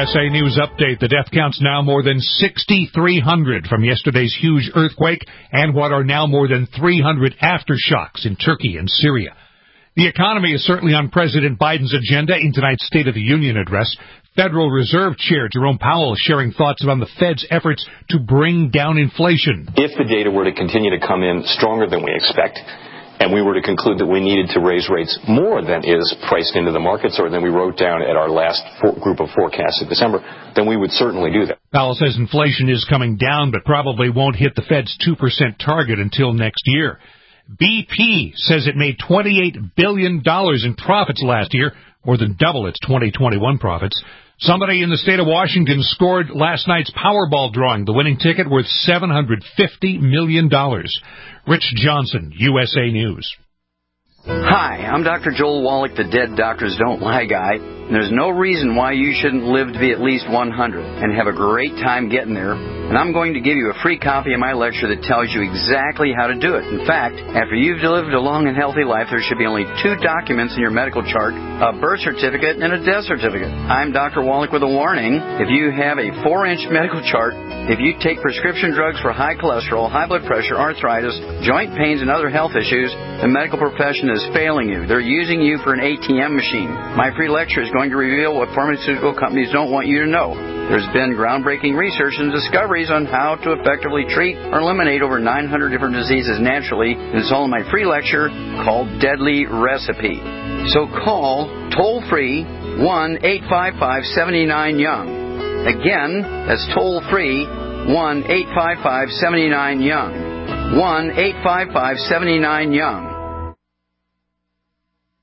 USA News Update. The death count's now more than 6,300 from yesterday's huge earthquake and what are now more than 300 aftershocks in Turkey and Syria. The economy is certainly on President Biden's agenda in tonight's State of the Union address. Federal Reserve Chair Jerome Powell sharing thoughts on the Fed's efforts to bring down inflation. If the data were to continue to come in stronger than we expect, and we were to conclude that we needed to raise rates more than is priced into the markets or than we wrote down at our last group of forecasts in December, then we would certainly do that. Powell says inflation is coming down, but probably won't hit the Fed's 2% target until next year. BP says it made $28 billion in profits last year, more than double its 2021 profits. Somebody in the state of Washington scored last night's Powerball drawing, the winning ticket worth $750 million. Rich Johnson, USA News. Hi, I'm Dr. Joel Wallach, the Dead Doctors Don't Lie guy. And there's no reason why you shouldn't live to be at least 100 and have a great time getting there. And I'm going to give you a free copy of my lecture that tells you exactly how to do it. In fact, after you've lived a long and healthy life, there should be only 2 documents in your medical chart, a birth certificate and a death certificate. I'm Dr. Wallach with a warning. If you have a 4-inch medical chart, if you take prescription drugs for high cholesterol, high blood pressure, arthritis, joint pains, and other health issues, the medical profession is failing you. They're using you for an ATM machine. My free lecture is going to reveal what pharmaceutical companies don't want you to know. There's been groundbreaking research and discoveries on how to effectively treat or eliminate over 900 different diseases naturally. It's all in my free lecture called Deadly Recipe. So call toll-free 1-855-79-YOUNG. Again, that's toll-free 1-855-79-YOUNG. 1-855-79-YOUNG.